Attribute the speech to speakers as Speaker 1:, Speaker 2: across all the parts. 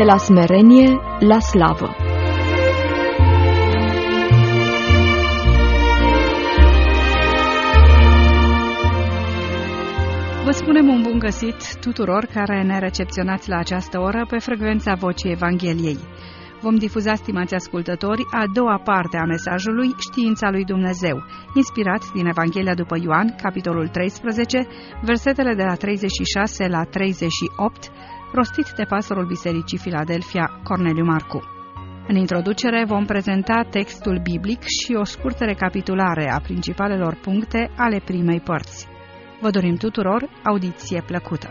Speaker 1: la smerenie la slavă.
Speaker 2: Vă spunem un bun găsit tuturor care ne recepționați la această oră pe frecvența Vocii Evangheliei. Vom difuza, stimați ascultători, a doua parte a mesajului Știința lui Dumnezeu, inspirat din Evanghelia după Ioan, capitolul 13, versetele de la 36 la 38, rostit de pastorul Bisericii Filadelfia, Corneliu Marcu. În introducere vom prezenta textul biblic și o scurtă recapitulare a principalelor puncte ale primei părți. Vă dorim tuturor audiție plăcută.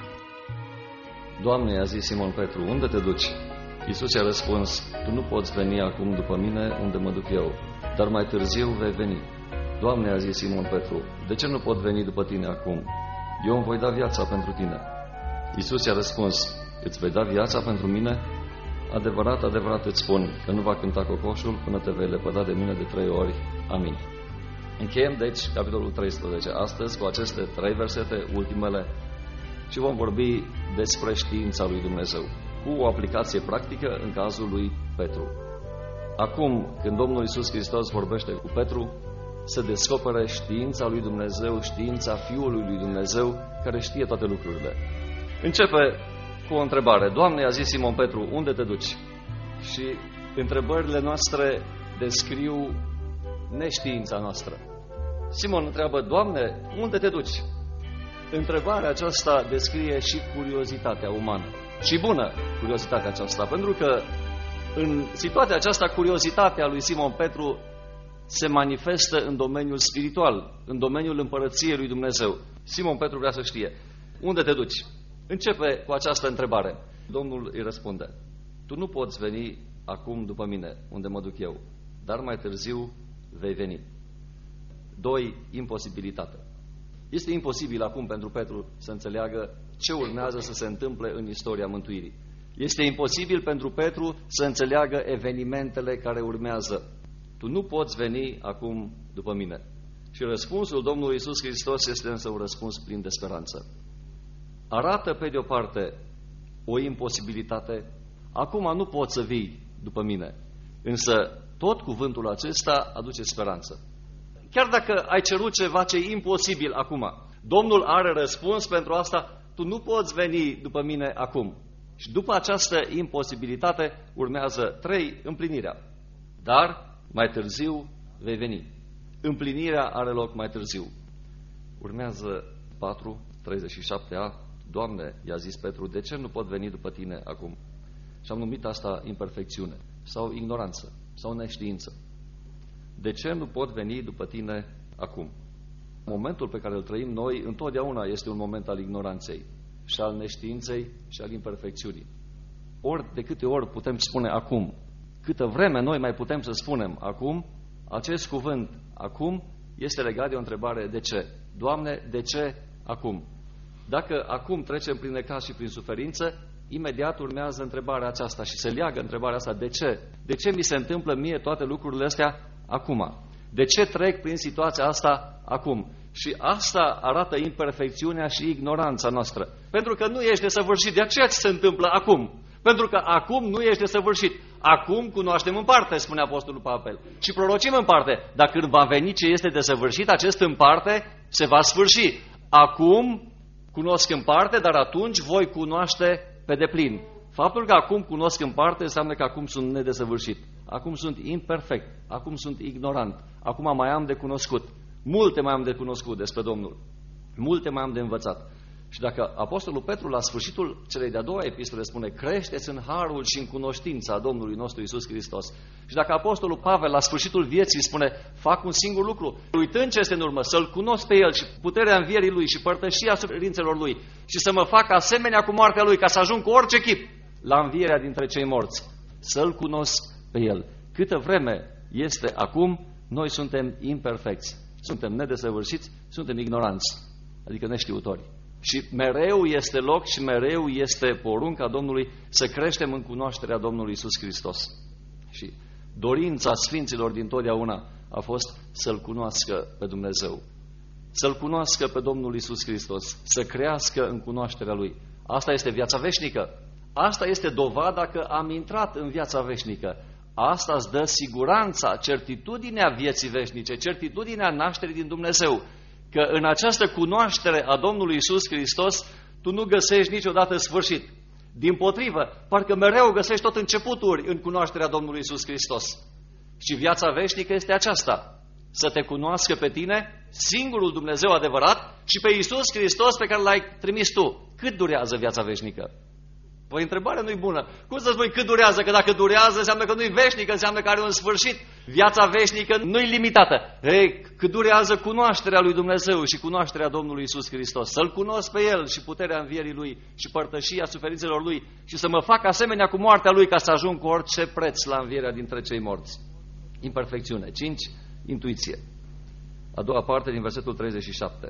Speaker 3: Doamne, i-a zis Simon Petru, unde te duci? Iisus i-a răspuns, tu nu poți veni acum după mine unde mă duc eu, dar mai târziu vei veni. Doamne, a zis Simon Petru, de ce nu pot veni după tine acum? Eu îmi voi da viața pentru tine. Iisus i-a răspuns, îți vei da viața pentru mine? Adevărat, adevărat îți spun că nu va cânta cocoșul până te vei lepăda de mine de 3 ori. Amin. Încheiem, deci, capitolul 13, astăzi, cu aceste 3 versete, ultimele, și vom vorbi despre știința lui Dumnezeu, cu o aplicație practică în cazul lui Petru. Acum, când Domnul Iisus Hristos vorbește cu Petru, se descopere știința lui Dumnezeu, știința Fiului lui Dumnezeu, care știe toate lucrurile. Începe cu o întrebare. Doamne, i-a zis Simon Petru, unde te duci? Și întrebările noastre descriu neștiința noastră. Simon întreabă, Doamne, unde te duci? Întrebarea aceasta descrie și curiozitatea umană. Și bună curiozitatea aceasta, pentru că în situația aceasta curiozitatea lui Simon Petru se manifestă în domeniul spiritual, în domeniul împărăției lui Dumnezeu. Simon Petru vrea să știe, unde te duci? Începe cu această întrebare. Domnul îi răspunde, tu nu poți veni acum după mine, unde mă duc eu, dar mai târziu vei veni. 2. Imposibilitate. Este imposibil acum pentru Petru să înțeleagă ce urmează să se întâmple în istoria mântuirii. Este imposibil pentru Petru să înțeleagă evenimentele care urmează. Tu nu poți veni acum după mine. Și răspunsul Domnului Iisus Hristos este însă un răspuns plin de speranță. Arată pe de o parte o imposibilitate. Acum nu poți să vii după mine. Însă tot cuvântul acesta aduce speranță. Chiar dacă ai cerut ceva ce e imposibil acum, Domnul are răspuns pentru asta, tu nu poți veni după mine acum. Și după această imposibilitate urmează 3, împlinirea. Dar mai târziu vei veni. Împlinirea are loc mai târziu. Urmează 4, 37a. Doamne, i-a zis Petru, de ce nu pot veni după tine acum? Și am numit asta imperfecțiune sau ignoranță sau neștiință. De ce nu pot veni după tine acum? Momentul pe care îl trăim noi întotdeauna este un moment al ignoranței și al neștiinței și al imperfecțiunii. Ori de câte ori putem spune acum, câtă vreme noi mai putem să spunem acum, acest cuvânt acum este legat de o întrebare de ce? Doamne, de ce acum? Dacă acum trecem prin necaz și prin suferință, imediat urmează întrebarea aceasta și se leagă întrebarea asta, de ce? De ce mi se întâmplă mie toate lucrurile astea acum? De ce trec prin situația asta acum? Și asta arată imperfecțiunea și ignoranța noastră. Pentru că nu ești desăvârșit, de aceea ți se întâmplă acum. Pentru că acum nu ești desăvârșit. Acum cunoaștem în parte, spune Apostolul Pavel, și prorocim în parte. Dar când va veni ce este desăvârșit, acest în parte se va sfârși. Acum cunosc în parte, dar atunci voi cunoaște pe deplin. Faptul că acum cunosc în parte înseamnă că acum sunt nedesăvârșit. Acum sunt imperfect, acum sunt ignorant, acum mai am de cunoscut. Multe mai am de cunoscut despre Domnul. Multe mai am de învățat. Și dacă Apostolul Petru la sfârșitul celei de-a doua epistole spune creșteți în harul și în cunoștința Domnului nostru Iisus Hristos. Și dacă Apostolul Pavel la sfârșitul vieții spune fac un singur lucru, uitând ce este în urmă, să-L cunosc pe El și puterea învierii Lui și părtășia suferințelor Lui și să mă fac asemenea cu moartea Lui ca să ajung cu orice chip la învierea dintre cei morți. Să-L cunosc pe El. Câtă vreme este acum, noi suntem imperfecți, suntem nedesăvârșiți, suntem ignoranți, adică neștiutori. Și mereu este loc și mereu este porunca Domnului să creștem în cunoașterea Domnului Iisus Hristos. Și dorința Sfinților dintotdeauna a fost să-L cunoască pe Dumnezeu, să-L cunoască pe Domnul Iisus Hristos, să crească în cunoașterea Lui. Asta este viața veșnică. Asta este dovada că am intrat în viața veșnică. Asta îți dă siguranța, certitudinea vieții veșnice, certitudinea nașterii din Dumnezeu. Că în această cunoaștere a Domnului Iisus Hristos, tu nu găsești niciodată sfârșit. Dimpotrivă, parcă mereu găsești tot începuturi în cunoașterea Domnului Iisus Hristos. Și viața veșnică este aceasta, să te cunoască pe tine, singurul Dumnezeu adevărat, și pe Iisus Hristos pe care l-ai trimis tu. Cât durează viața veșnică? Păi întrebarea nu-i bună. Cum să spui cât durează? Că dacă durează înseamnă că nu-i veșnică, înseamnă că are un sfârșit. Viața veșnică nu-i limitată. Cât durează cunoașterea lui Dumnezeu și cunoașterea Domnului Iisus Hristos. Să-L cunosc pe El și puterea învierii Lui și părtășia suferințelor Lui și să mă fac asemenea cu moartea Lui ca să ajung cu orice preț la învierea dintre cei morți. Imperfecțiune. 5. Intuiție. A doua parte din versetul 37.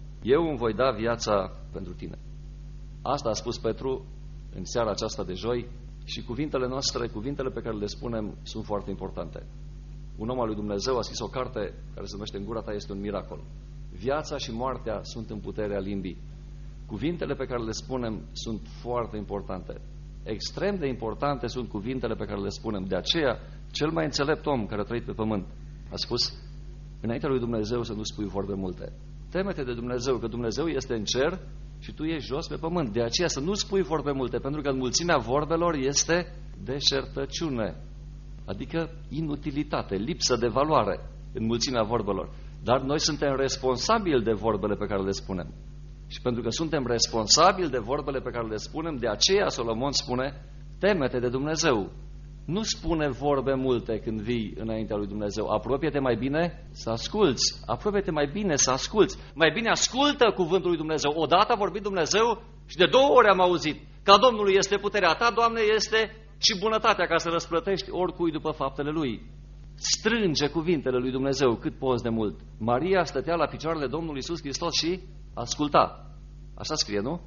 Speaker 3: Eu îmi voi da viața pentru tine. Asta a spus Petru în seara aceasta de joi și cuvintele noastre, cuvintele pe care le spunem, sunt foarte importante. Un om al lui Dumnezeu a scris o carte care se numește În gura ta este un miracol. Viața și moartea sunt în puterea limbii. Cuvintele pe care le spunem sunt foarte importante. Extrem de importante sunt cuvintele pe care le spunem. De aceea, cel mai înțelept om care a trăit pe pământ a spus: înaintea lui Dumnezeu să nu spui vorbe multe. Teme-te de Dumnezeu, că Dumnezeu este în cer și tu ești jos pe pământ. De aceea să nu spui vorbe multe, pentru că în mulțimea vorbelor este deșertăciune, adică inutilitate, lipsă de valoare în mulțimea vorbelor. Dar noi suntem responsabili de vorbele pe care le spunem. Și pentru că suntem responsabili de vorbele pe care le spunem, de aceea Solomon spune: teme-te de Dumnezeu. Nu spune vorbe multe când vii înaintea lui Dumnezeu. Apropie-te mai bine să asculți. Apropie-te mai bine să asculți. Mai bine ascultă cuvântul lui Dumnezeu. Odată a vorbit Dumnezeu și de 2 ori am auzit că a Domnului este puterea ta, Doamne, este și bunătatea ca să răsplătești oricui după faptele lui. Strânge cuvintele lui Dumnezeu cât poți de mult. Maria stătea la picioarele Domnului Iisus Hristos și asculta. Așa scrie, nu?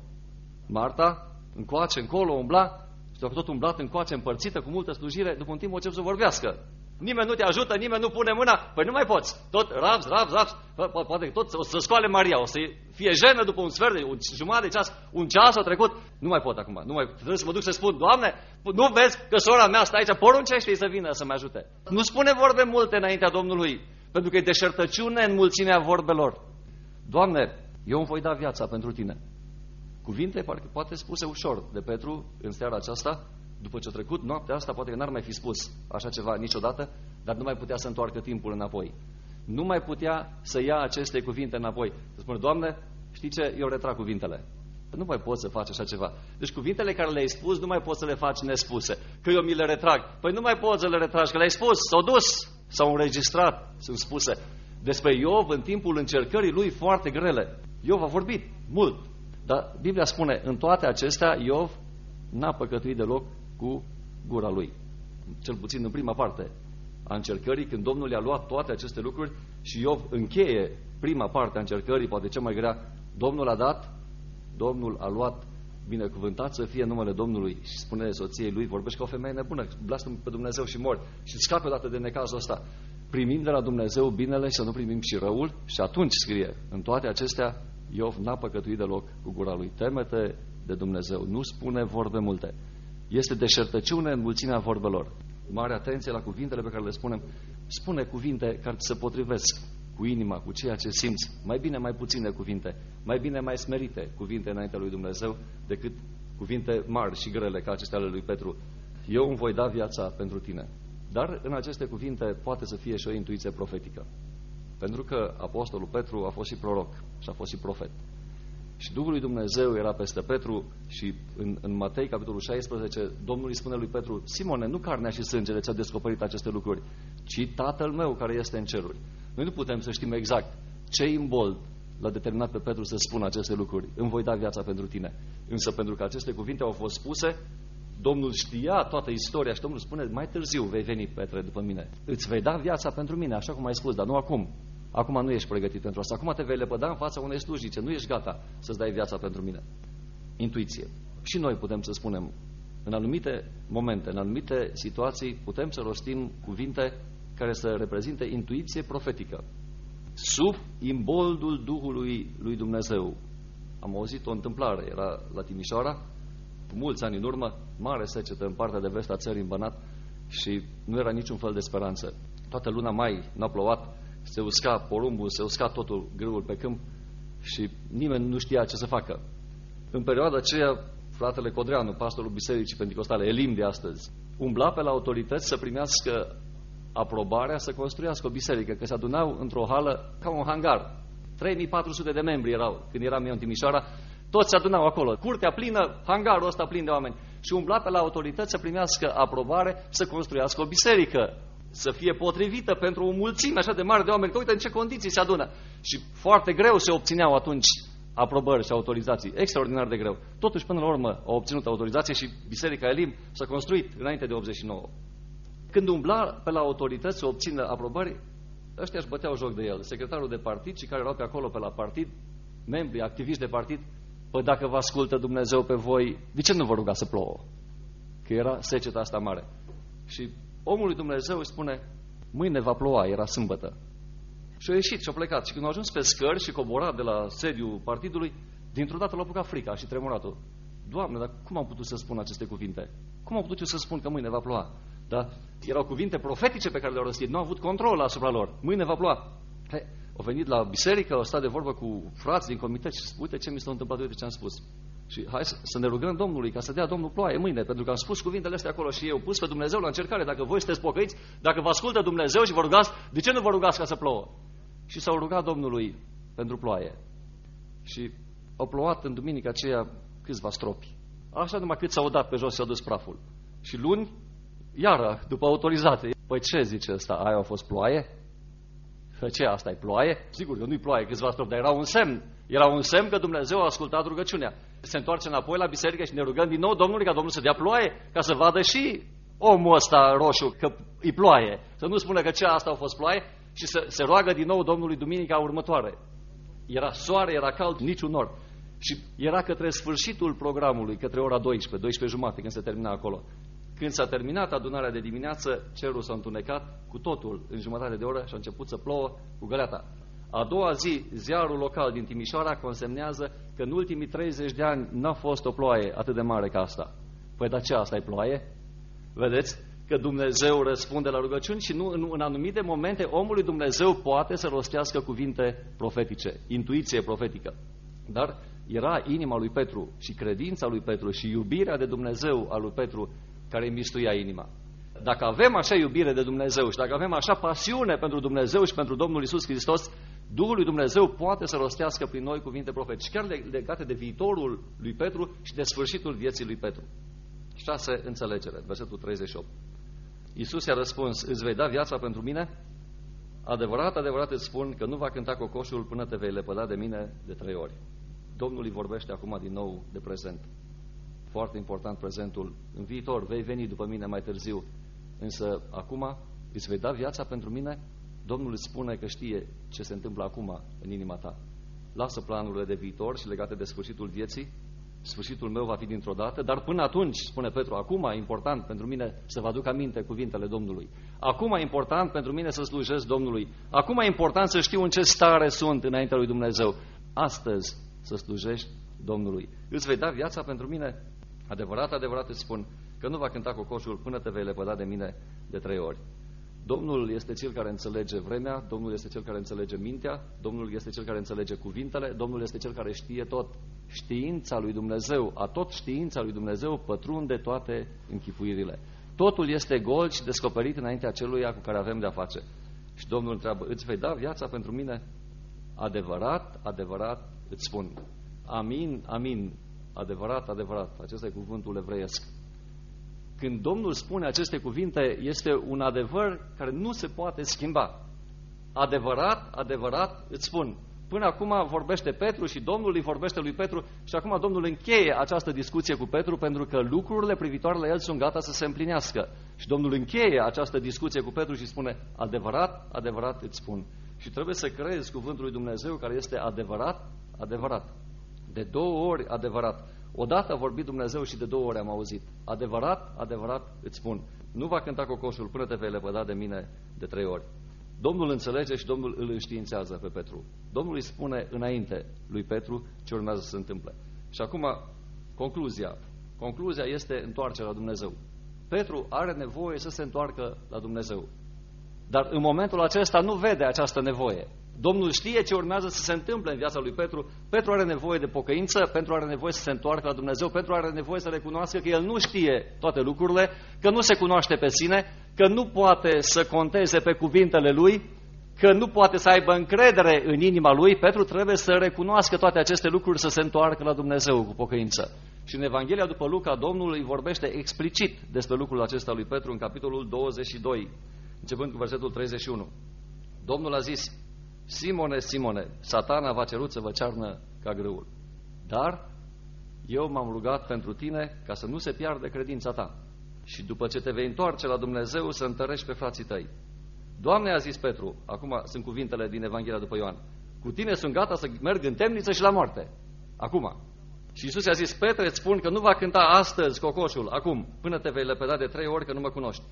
Speaker 3: Marta, încoace, încolo, umbla. Și dacă tot umblat încoace, împărțită, cu multă slujire, după un timp o încep să vorbească. Nimeni nu te ajută, nimeni nu pune mâna, păi nu mai poți. Tot raps, poate tot o să scoale Maria, o să fie jenă după un sfert de jumătate de ceas, un ceas a trecut. Nu mai pot acum, trebuie să mă duc să spun: Doamne, nu vezi că sora mea stă aici, poruncește-i să vină să mă ajute. Nu spune vorbe multe înaintea Domnului, pentru că e deșertăciune în mulțimea vorbelor. Doamne, eu îmi voi da viața pentru tine. Cuvinte poate spuse ușor de Petru în seara aceasta, după ce a trecut noaptea asta, poate că n-ar mai fi spus așa ceva niciodată, dar nu mai putea să întoarcă timpul înapoi. Nu mai putea să ia aceste cuvinte înapoi. Să spună: Doamne, știi ce? Eu retrag cuvintele. Nu mai poți să faci așa ceva. Deci cuvintele care le-ai spus nu mai poți să le faci nespuse. Că eu mi le retrag. Păi nu mai poți să le retragi, că le-ai spus, s-au dus, s-au înregistrat, sunt spuse. Despre Iov, în timpul încercării lui foarte grele, Iov a vorbit mult. Dar Biblia spune: în toate acestea Iov n-a păcătuit deloc cu gura lui. Cel puțin în prima parte a încercării, când Domnul i-a luat toate aceste lucruri și Iov încheie prima parte a încercării, poate cea mai grea. Domnul a dat, Domnul a luat, binecuvântat să fie numele Domnului. Și spune soției lui: vorbești ca o femeie nebună, blastăm pe Dumnezeu și mori. Și scape odată de necazul ăsta. Primim de la Dumnezeu binele și să nu primim și răul. Și atunci scrie: în toate acestea Iov n-a păcătuit deloc cu gura lui. Teme-te de Dumnezeu, nu spune vorbe multe. Este deșertăciune în mulțimea vorbelor. Mare atenție la cuvintele pe care le spunem. Spune cuvinte care se potrivesc cu inima, cu ceea ce simți. Mai bine mai puține cuvinte, mai bine mai smerite cuvinte înaintea lui Dumnezeu decât cuvinte mari și grele ca acestea ale lui Petru. Eu îmi voi da viața pentru tine. Dar în aceste cuvinte poate să fie și o intuiție profetică. Pentru că apostolul Petru a fost și proroc și a fost și profet. Și Duhul lui Dumnezeu era peste Petru și în Matei, capitolul 16, Domnul îi spune lui Petru: Simone, nu carnea și sângele ți-a descoperit aceste lucruri, ci Tatăl meu care este în ceruri. Noi nu putem să știm exact ce imbold l-a determinat pe Petru să spună aceste lucruri. Îmi voi da viața pentru tine. Însă pentru că aceste cuvinte au fost spuse, Domnul știa toată istoria și Domnul spune: mai târziu vei veni, Petre, după mine. Îți vei da viața pentru mine, așa cum ai spus, dar nu acum. Acum nu ești pregătit pentru asta. Acum te vei lepăda în fața unei slujice. Nu ești gata să-ți dai viața pentru mine. Intuiție. Și noi putem să spunem, în anumite momente, în anumite situații, putem să rostim cuvinte care să reprezinte intuiție profetică. Sub imboldul Duhului lui Dumnezeu. Am auzit o întâmplare. Era la Timișoara cu mulți ani în urmă, mare secetă în partea de vest a țării, în Banat, și nu era niciun fel de speranță. Toată luna mai n-a plouat, se usca porumbul, se usca totul, grâul pe câmp și nimeni nu știa ce să facă. În perioada aceea, fratele Codreanu, pastorul Bisericii Penticostale, Elim de astăzi, umbla pe la autorități să primească aprobarea să construiască o biserică, că se adunau într-o hală ca un hangar. 3400 de membri erau când eram eu în Timișoara, toți se adunau acolo, curtea plină, hangarul ăsta plin de oameni, și umbla pe la autorități să primească aprobare să construiască o biserică, să fie potrivită pentru o mulțime așa de mare de oameni, că uite în ce condiții se adună. Și foarte greu se obțineau atunci aprobări și autorizații, extraordinar de greu. Totuși, până la urmă, au obținut autorizație și Biserica Elim s-a construit înainte de 89. Când umbla pe la autorități să obțină aprobări, ăștia își băteau joc de el. Secretarul de partid și care erau pe acolo pe la partid, membri, activiști de partid, păi dacă vă ascultă Dumnezeu pe voi, de ce nu vă ruga să plouă? Că era seceta asta mare. Și omul lui Dumnezeu îi spune, mâine va ploua, era sâmbătă. Și a ieșit și a plecat. Și când a ajuns pe scări și coborat de la sediul partidului, dintr-o dată l-a apucat frica și tremurat-o. Doamne, dar cum am putut să spun aceste cuvinte? Cum am putut eu să spun că mâine va ploua? Da? Erau cuvinte profetice pe care le-au rostit, nu au avut control asupra lor. Mâine va ploua. Au venit la biserică, au stat de vorbă cu frați din comitet și uite ce mi s-a întâmplat, uite ce am spus. Și hai să ne rugăm Domnului ca să dea Domnul ploaie mâine, pentru că am spus cuvintele astea acolo și eu pus pe Dumnezeu la încercare. Dacă voi sunteți pocăiți, dacă vă ascultă Dumnezeu și vă rugați, de ce nu vă rugați ca să plouă? Și s-au rugat Domnului pentru ploaie. Și au plouat în duminica aceea câțiva stropi. Așa numai cât s-au dat pe jos, s-a dus praful. Și luni, iară, după autorizație. Păi ce zice ăsta? Aia a fost ploaie? Ce, asta e ploaie? Sigur că nu-i ploaie câțiva stropi, dar era un semn. Era un semn că Dumnezeu a ascultat rugăciunea. Se întoarce înapoi la biserică și ne rugăm din nou Domnului ca Domnul să dea ploaie, ca să vadă și omul ăsta roșu că e ploaie. Să nu spună că asta a fost ploaie și se roagă din nou Domnului duminica următoare. Era soare, era cald, niciun nor. Și era către sfârșitul programului, către ora 12:30, când se termina acolo. Când s-a terminat adunarea de dimineață, cerul s-a întunecat cu totul în jumătate de oră și a început să plouă cu găleata. A doua zi, ziarul local din Timișoara consemnează că în ultimii 30 de ani n-a fost o ploaie atât de mare ca asta. Păi dar ce, asta e ploaie? Vedeți că Dumnezeu răspunde la rugăciuni și în anumite momente omul lui Dumnezeu poate să rostească cuvinte profetice, intuiție profetică. Dar era inima lui Petru și credința lui Petru și iubirea de Dumnezeu a lui Petru care îi mistuia inima. Dacă avem așa iubire de Dumnezeu și dacă avem așa pasiune pentru Dumnezeu și pentru Domnul Iisus Hristos, Duhul lui Dumnezeu poate să rostească prin noi cuvinte profetice, chiar legate de viitorul lui Petru și de sfârșitul vieții lui Petru. 6 înțelegere, versetul 38. Iisus i-a răspuns, îți vei da viața pentru mine? Adevărat, adevărat îți spun că nu va cânta cocoșul până te vei lepăda de mine de 3 ori. Domnul îi vorbește acum din nou de prezent. Foarte important prezentul. În viitor vei veni după mine mai târziu, însă acum îți vei da viața pentru mine? Domnul îți spune că știe ce se întâmplă acum în inima ta. Lasă planurile de viitor și legate de sfârșitul vieții. Sfârșitul meu va fi dintr-o dată, dar până atunci, spune Petru, acum e important pentru mine să vă aduc aminte cuvintele Domnului. Acum e important pentru mine să slujesc Domnului. Acum e important să știu în ce stare sunt înaintea lui Dumnezeu. Astăzi să slujești Domnului. Îți vei da viața pentru mine? Adevărat, adevărat îți spun că nu va cânta cocoșul până te vei lepăda de mine de 3 ori. Domnul este Cel care înțelege vremea, Domnul este Cel care înțelege mintea, Domnul este Cel care înțelege cuvintele, Domnul este Cel care știe tot. Știința lui Dumnezeu, tot știința lui Dumnezeu pătrunde toate închipuirile. Totul este gol și descoperit înaintea celuia cu care avem de-a face. Și Domnul întreabă, îți vei da viața pentru mine? Adevărat, adevărat îți spun. Amin, amin. Adevărat, adevărat. Acesta e cuvântul evreiesc. Când Domnul spune aceste cuvinte, este un adevăr care nu se poate schimba. Adevărat, adevărat îți spun. Până acum vorbește Petru și Domnul îi vorbește lui Petru și acum Domnul încheie această discuție cu Petru pentru că lucrurile privitoare la el sunt gata să se împlinească. Și Domnul încheie această discuție cu Petru și spune, adevărat, adevărat îți spun. Și trebuie să crezi cuvântul lui Dumnezeu care este adevărat, adevărat. De 2 ori adevărat. Odată a vorbit Dumnezeu și de 2 ori am auzit. Adevărat, adevărat îți spun. Nu va cânta cocoșul până te vei lepăda de mine de 3 ori. Domnul înțelege și Domnul îl înștiințează pe Petru. Domnul îi spune înainte lui Petru ce urmează să se întâmple. Și acum, concluzia. Concluzia este întoarcerea la Dumnezeu. Petru are nevoie să se întoarcă la Dumnezeu. Dar în momentul acesta nu vede această nevoie. Domnul știe ce urmează să se întâmple în viața lui Petru. Petru are nevoie de pocăință, Petru are nevoie să se întoarcă la Dumnezeu, Petru are nevoie să recunoască că el nu știe toate lucrurile, că nu se cunoaște pe sine, că nu poate să conteze pe cuvintele lui, că nu poate să aibă încredere în inima lui. Petru trebuie să recunoască toate aceste lucruri, să se întoarcă la Dumnezeu cu pocăință. Și în Evanghelia după Luca, Domnul îi vorbește explicit despre lucrul acesta lui Petru în capitolul 22, începând cu versetul 31. Domnul a zis: Simone, Simone, Satana v-a cerut să vă cearnă ca grâul. Dar eu m-am rugat pentru tine ca să nu se piardă credința ta și după ce te vei întoarce la Dumnezeu să întărești pe frații tăi. Doamne, a zis Petru, acum sunt cuvintele din Evanghelia după Ioan, cu tine sunt gata să merg în temniță și la moarte. Acum. Și Iisus i-a zis: Petre, îți spun că nu va cânta astăzi cocoșul, acum, până te vei lepăda de 3 ori că nu mă cunoști.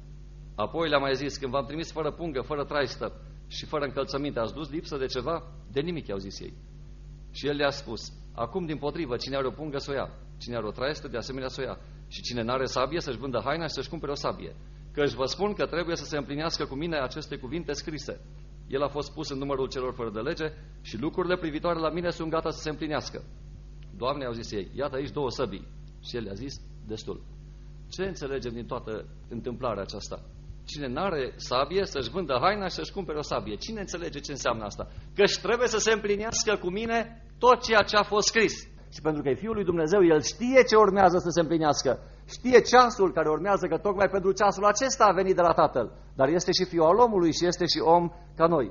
Speaker 3: Apoi le-a mai zis: când v-am trimis fără pungă, fără traistă și fără încălțăminte, ați dus lipsă de ceva? De nimic, i-au zis ei. Și el le-a spus: acum dimpotrivă, cine are o pungă să o ia, cine are o traistă de asemenea să o ia, și cine n-are sabie să-și vândă haina și să-și cumpere o sabie. Căci vă spun că trebuie să se împlinească cu mine aceste cuvinte scrise. El a fost pus în numărul celor fără de lege și lucrurile privitoare la mine sunt gata să se împlinească. Doamne, au zis ei, iată aici 2 săbii. Și el le-a zis: destul. Ce înțelegem din toată întâmplarea aceasta? Cine n-are sabie să-și vândă haina și să-și cumpere o sabie. Cine înțelege ce înseamnă asta? Căci trebuie să se împlinească cu mine tot ceea ce a fost scris. Și pentru că e Fiul lui Dumnezeu, El știe ce urmează să se împlinească. Știe ceasul care urmează, că tocmai pentru ceasul acesta a venit de la Tatăl. Dar este și Fiul al omului și este și om ca noi.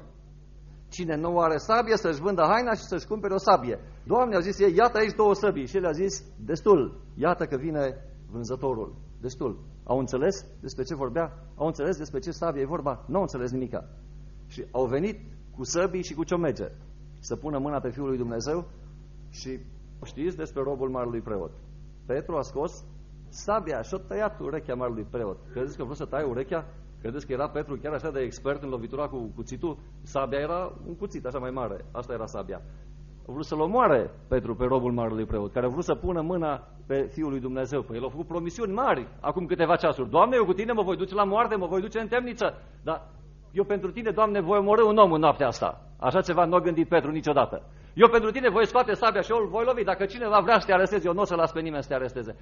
Speaker 3: Cine nu are sabie să-și vândă haina și să-și cumpere o sabie. Doamne, au zis ei, iată aici 2 săbii. Și el a zis: destul, iată că vine vânzătorul. Destul. Au înțeles despre ce vorbea? Au înțeles despre ce sabie e vorba? Nu au înțeles nimica. Și au venit cu săbii și cu ciomege să pună mâna pe Fiul lui Dumnezeu. Și știți despre robul marelui preot. Petru a scos sabia și a tăiat urechea marelui preot. Credeți că vreau să taie urechea? Credeți că era Petru chiar așa de expert în lovitura cu cuțitul? Sabia era un cuțit așa mai mare. Asta era sabia. A vrut să-l omoare Petru pe robul marelui preot, care a vrut să pună mâna pe Fiul lui Dumnezeu. Păi el a făcut promisiuni mari acum câteva ceasuri. Doamne, eu cu tine mă voi duce la moarte, mă voi duce în temniță. Dar eu pentru tine, Doamne, voi omorî un om în noaptea asta. Așa ceva nu a gândit Petru niciodată. Eu pentru tine voi scoate sabia și eu voi lovi. Dacă cineva vrea să te aresteze, eu nu o să las pe nimeni să te aresteze.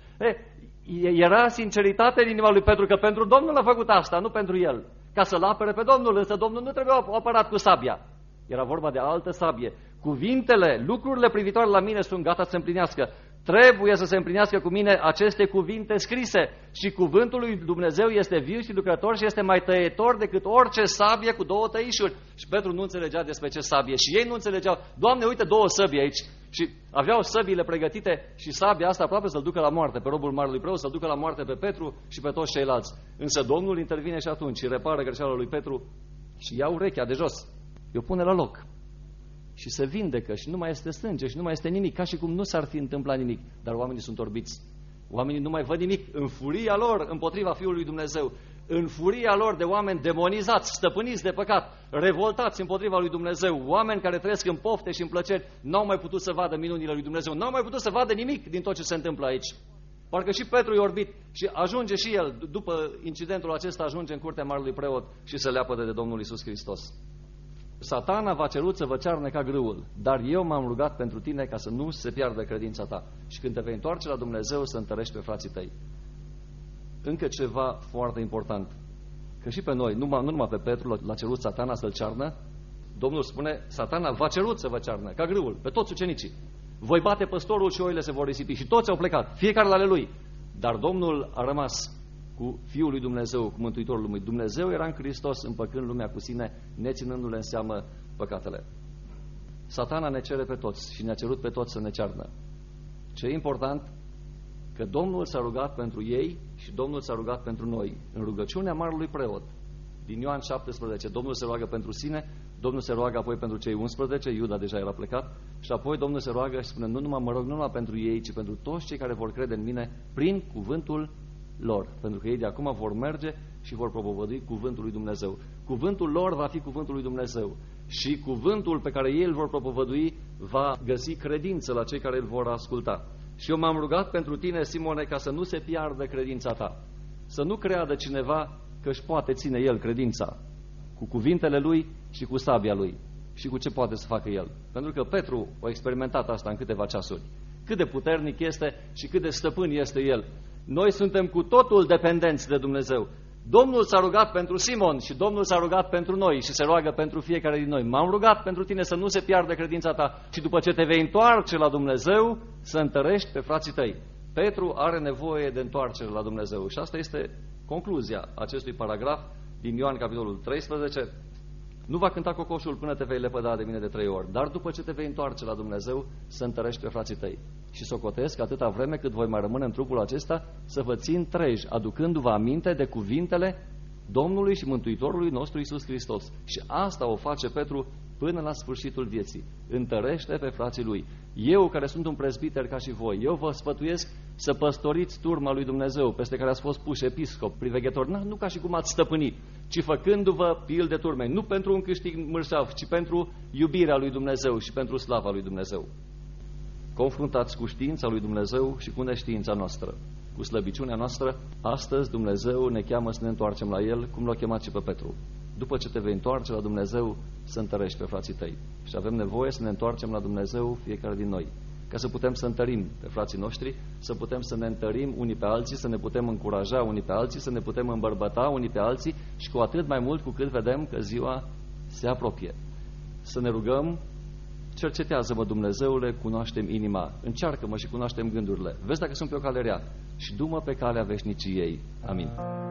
Speaker 3: Era sinceritate în inima lui Petru că pentru Domnul a făcut asta, nu pentru el. Ca să-l apere pe Domnul, însă Domnul nu trebuie apărat cu sabia. Era vorba de altă sabie. Cuvintele, lucrurile privitoare la mine sunt gata să se împlinească. Trebuie să se împlinească cu mine aceste cuvinte scrise. Și cuvântul lui Dumnezeu este viu și lucrător și este mai tăietor decât orice sabie cu 2 tăișuri. Și Petru nu înțelegea despre ce sabie. Și ei nu înțelegeau. Doamne, uite 2 săbii aici. Și aveau săbiile pregătite și sabia asta aproape să-l ducă la moarte. Pe robul marelui preot, să-l ducă la moarte pe Petru și pe toți ceilalți. Însă Domnul intervine și atunci și repară greșeala lui Petru și ia urechea de jos. O pune la loc. Și se vindecă și nu mai este sânge și nu mai este nimic, ca și cum nu s-ar fi întâmplat nimic. Dar oamenii sunt orbiți. Oamenii nu mai văd nimic. În furia lor împotriva Fiului lui Dumnezeu, în furia lor de oameni demonizați, stăpâniți de păcat, revoltați împotriva lui Dumnezeu, oameni care trăiesc în pofte și în plăceri, n-au mai putut să vadă minunile lui Dumnezeu, n-au mai putut să vadă nimic din tot ce se întâmplă aici. Parcă și Petru e orbit și ajunge și el, după incidentul acesta, ajunge în curtea marelui preot și se leapădă de Domnul Iisus Hristos. Satana v-a cerut să vă cearne ca grâul, dar eu m-am rugat pentru tine ca să nu se piardă credința ta și când te vei întoarce la Dumnezeu să întărești pe frații tăi. Încă ceva foarte important, că și pe noi, nu numai pe Petru l-a cerut Satana să-l cearnă. Domnul spune, Satana v-a cerut să vă cearnă ca grâul, pe toți ucenicii. Voi bate păstorul și oile se vor risipi și toți au plecat, fiecare la ale lui. Dar Domnul a rămas cu Fiul lui Dumnezeu, cu Mântuitorul lumii. Dumnezeu era în Hristos împăcând lumea cu sine, neținându-le în seamă păcatele. Satana ne cere pe toți și ne-a cerut pe toți să ne cearnă. Ce e important? Că Domnul s-a rugat pentru ei și Domnul s-a rugat pentru noi. În rugăciunea marelui preot, din Ioan 17, Domnul se roagă pentru sine, Domnul se roagă apoi pentru cei 11, Iuda deja era plecat, și apoi Domnul se roagă și spune, nu numai pentru ei, ci pentru toți cei care vor crede în mine prin cuvântul lor, pentru că ei de acum vor merge și vor propovădui cuvântul lui Dumnezeu. Cuvântul lor va fi cuvântul lui Dumnezeu și cuvântul pe care ei îl vor propovădui va găsi credință la cei care îl vor asculta. Și eu m-am rugat pentru tine, Simone, ca să nu se piardă credința ta. Să nu creadă cineva că își poate ține el credința cu cuvintele lui și cu sabia lui și cu ce poate să facă el. Pentru că Petru a experimentat asta în câteva ceasuri. Cât de puternic este și cât de stăpân este el. Noi suntem cu totul dependenți de Dumnezeu. Domnul s-a rugat pentru Simon și Domnul s-a rugat pentru noi și se roagă pentru fiecare din noi. M-am rugat pentru tine să nu se piardă credința ta și după ce te vei întoarce la Dumnezeu, să întărești pe frații tăi. Petru are nevoie de întoarcere la Dumnezeu și asta este concluzia acestui paragraf din Ioan capitolul 13. Nu va cânta cocoșul până te vei lepăda de mine de 3 ori, dar după ce te vei întoarce la Dumnezeu, să întărești pe frații tăi. Și socotesc atâta vreme cât voi mai rămâne în trupul acesta, să vă țin treji, aducându-vă aminte de cuvintele Domnului și Mântuitorului nostru Iisus Hristos. Și asta o face Petru până la sfârșitul vieții. Întărește pe frații lui. Eu, care sunt un prezbiter ca și voi, eu vă sfătuiesc să păstoriți turma lui Dumnezeu, peste care ați fost puși episcop, priveghetor, nu ca și cum ați stăpânit, ci făcându-vă pil de turmei, nu pentru un câștig mărșav, ci pentru iubirea lui Dumnezeu și pentru slava lui Dumnezeu. Confruntați cu știința lui Dumnezeu și cu neștiința noastră, cu slăbiciunea noastră. Astăzi Dumnezeu ne cheamă să ne întoarcem la El, cum l-a chemat și pe Petru. După ce te vei întoarce la Dumnezeu, să întărești pe frații tăi. Și avem nevoie să ne întoarcem la Dumnezeu fiecare din noi, ca să putem să întărim pe frații noștri, să putem să ne întărim unii pe alții, să ne putem încuraja unii pe alții, să ne putem îmbărbăta unii pe alții și cu atât mai mult cu cât vedem că ziua se apropie. Să ne rugăm: cercetează-mă, Dumnezeule, cunoaște-mi inima, încearcă-mă și cunoaște-mi gândurile, vezi dacă sunt pe o cale rea și du-mă pe calea veșniciei. Amin.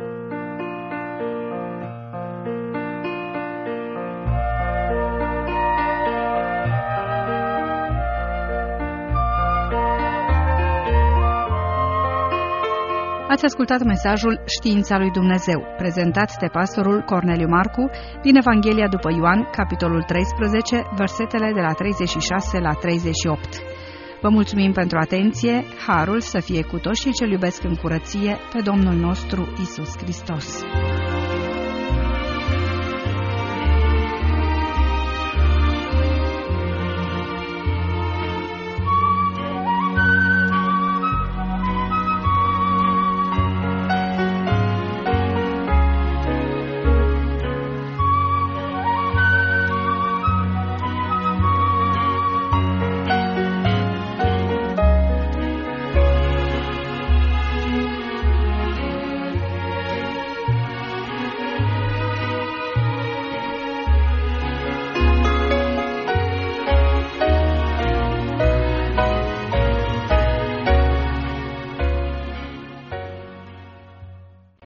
Speaker 2: Ați ascultat mesajul Știința lui Dumnezeu, prezentat de pastorul Corneliu Marcu din Evanghelia după Ioan, capitolul 13, versetele de la 36 la 38. Vă mulțumim pentru atenție, harul să fie cu toți cei ce iubesc în curăție pe Domnul nostru Iisus Hristos.